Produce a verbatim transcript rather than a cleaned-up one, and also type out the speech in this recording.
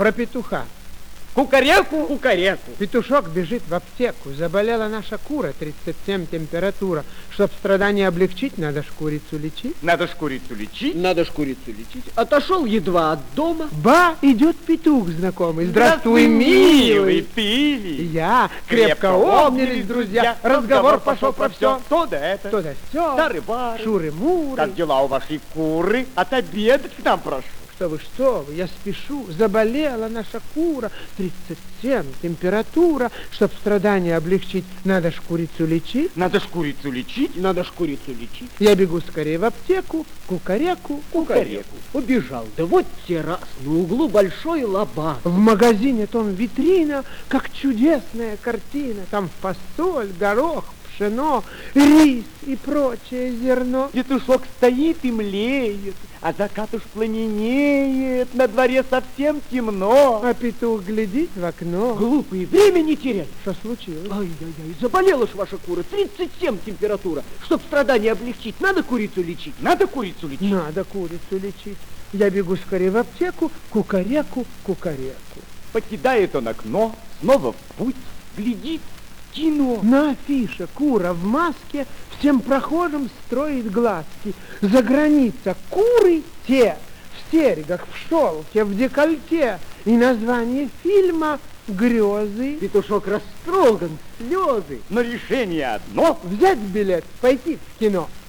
Про петуха. Кукареку, кукареку. Петушок бежит в аптеку. Заболела наша кура, тридцать семь температура. Чтоб страдания облегчить, надо ж курицу лечить. Надо ж курицу лечить. Надо ж курицу лечить. Отошел едва от дома. Ба, идет петух знакомый. Здравствуй, Здравствуй, милый. пили. Я. Крепко обнялись, друзья. Разговор пошел про все. То да это. То да сё. Тары-бары. Шуры-муры. Как дела у вашей куры? Отобедать к нам прошу. Что вы, что вы, я спешу. Заболела наша кура. тридцать семь температура. Чтоб страдания облегчить, надо ж курицу лечить. Надо ж курицу лечить. Надо ж курицу лечить. Я бегу скорее в аптеку. Кукареку, Кукареку. Убежал. Да вот те раз на углу большой лоба. В магазине том витрина, как чудесная картина. Там фасоль, горох, пшено, рис и прочее зерно. Петушок стоит и млеет, а закат уж пламенеет, на дворе совсем темно. А петух глядит в окно. Глупые, время не терять. Что случилось? Ай-яй-яй, заболела ж ваша кура, тридцать семь температура. Чтоб страдания облегчить, надо курицу лечить. Надо курицу лечить. Надо курицу лечить. Я бегу скорее в аптеку, кукареку, кукареку. Покидает он окно, снова в путь, глядит. Кино. На афише кура в маске всем прохожим строит глазки. За граница куры те, в серьгах, в шелке, в декольте. И название фильма «Грезы». Петушок растроган, слезы. Но решение одно. Взять билет, пойти в кино.